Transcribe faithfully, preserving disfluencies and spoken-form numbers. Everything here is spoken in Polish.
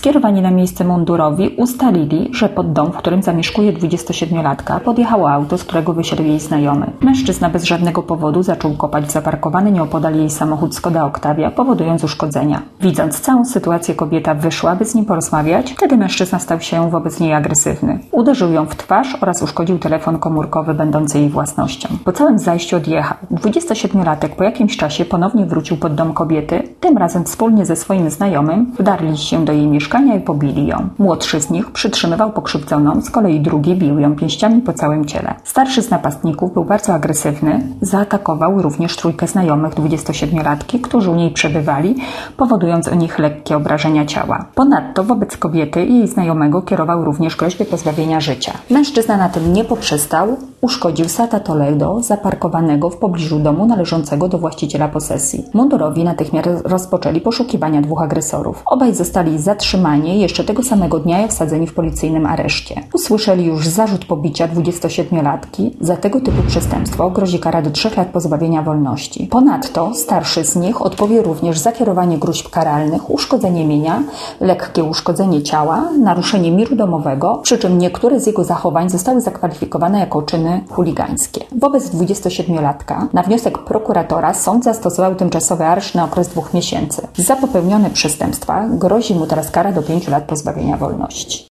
Skierowani na miejsce mundurowi ustalili, że pod dom, w którym zamieszkuje dwudziestosiedmiolatka, podjechało auto, z którego wysiadł jej znajomy. Mężczyzna bez żadnego powodu zaczął kopać zaparkowany nieopodal jej samochód Skoda Octavia, powodując uszkodzenia. Widząc całą sytuację, kobieta wyszła, by z nim porozmawiać. Wtedy mężczyzna stał się wobec niej agresywny. Uderzył ją w twarz oraz uszkodził telefon komórkowy będący jej własnością. Po całym zajściu odjechał. dwudziestosiedmiolatek po jakimś czasie ponownie wrócił pod dom kobiety, tym razem wspólnie ze swoim znajomym wdarli się do jej mieszkania i pobili ją. Młodszy z nich przytrzymywał pokrzywdzoną, z kolei drugi bił ją pięściami po całym ciele. Starszy z napastników był bardzo agresywny, zaatakował również trójkę znajomych dwudziestosiedmiolatki, którzy u niej przebywali, powodując u nich lekkie obrażenia ciała. Ponadto wobec kobiety i jej znajomego kierował również groźby pozbawienia życia. Mężczyzna na tym nie poprzestał, uszkodził Seata Toledo zaparkowanego w pobliżu domu należącego do właściciela posesji. Mundurowi natychmiast rozpoczęli poszukiwania dwóch agresorów. Obaj zostali zatrzymani jeszcze tego samego dnia i wsadzeni w policyjnym areszcie. Usłyszeli już zarzut pobicia dwudziestosiedmiolatki. Za tego typu przestępstwo grozi kara do trzech lat pozbawienia wolności. Ponadto starszy z nich odpowie również za kierowanie gróźb karalnych, uszkodzenie mienia, lekkie uszkodzenie ciała, naruszenie miru domowego, przy czym niektóre z jego zachowań zostały zakwalifikowane jako czyny chuligańskie. Wobec dwudziestosiedmiolatka na wniosek prokuratora sąd zastosował tymczasowy areszt na okres dwóch miesięcy. Za popełnione przestępstwa grozi mu teraz kara do pięciu lat pozbawienia wolności.